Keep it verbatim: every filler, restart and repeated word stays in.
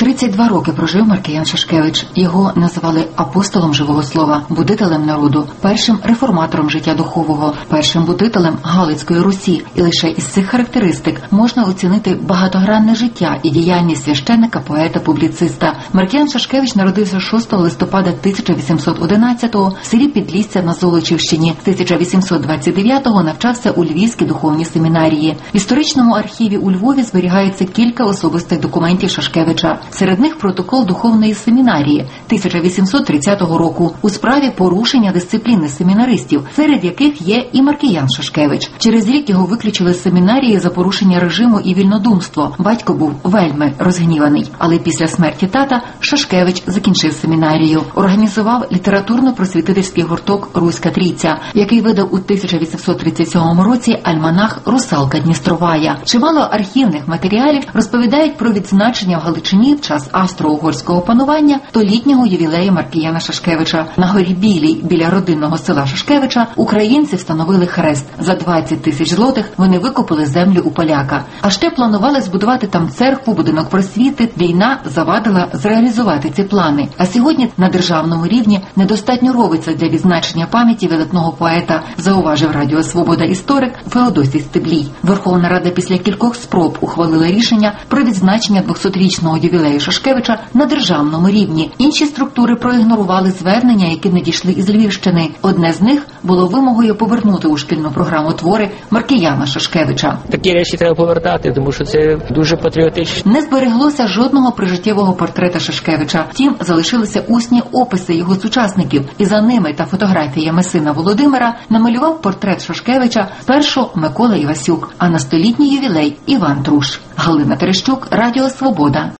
тридцять два роки прожив Маркіян Шашкевич. Його називали апостолом живого слова, будителем народу, першим реформатором життя духового, першим будителем Галицької Русі. І лише із цих характеристик можна оцінити багатогранне життя і діяльність священника, поета, публіциста. Маркіян Шашкевич народився шостого листопада тисяча вісімсот одинадцятого в селі Підлісся на Золочівщині. З тисяча вісімсот двадцять дев'ятого навчався у Львівській духовній семінарії. В історичному архіві у Львові зберігається кілька особистих документів Шашкевича. Серед них протокол духовної семінарії тисяча вісімсот тридцятого року у справі порушення дисципліни семінаристів, серед яких є і Маркіян Шашкевич. Через рік його виключили з семінарії за порушення режиму і вільнодумство. Батько був вельми розгніваний. Але після смерті тата Шашкевич закінчив семінарію. Організував літературно-просвітительський гурток «Руська трійця», який видав у тисяча вісімсот тридцять сьомому році альманах «Русалка Дністровая». Чимало архівних матеріалів розповідають про відзначення в Галичині в час австро-угорського панування столітнього ювілею Маркіяна Шашкевича. На горі Білій, біля родинного села Шашкевича, українці встановили хрест. За двадцять тисяч злотих вони викупили землю у поляка. А ще планували збудувати там церкву, будинок просвіти. Війна завадила зреалізувати ці плани. А сьогодні на державному рівні недостатньо робиться для відзначення пам'яті видатного поета, зауважив Радіо Свобода історик Феодосій Стеблій. Верховна Рада після кількох спроб ухвалила рішення про відзначення двохсотрічного ювілею Шашкевича на державному рівні. Інші структури проігнорували звернення, які надійшли із Львівщини. Одне з них було вимогою повернути у шкільну програму твори Маркіяна Шашкевича. Такі речі треба повертати, тому що це дуже патріотично. Не збереглося жодного прижиттєвого портрета Шашкевича. Втім, залишилися усні описи його сучасників. І за ними та фотографіями сина Володимира намалював портрет Шашкевича спершу Микола Івасюк, а на столітній ювілей Іван Труш. Галина Терещук, Радіо Свобода.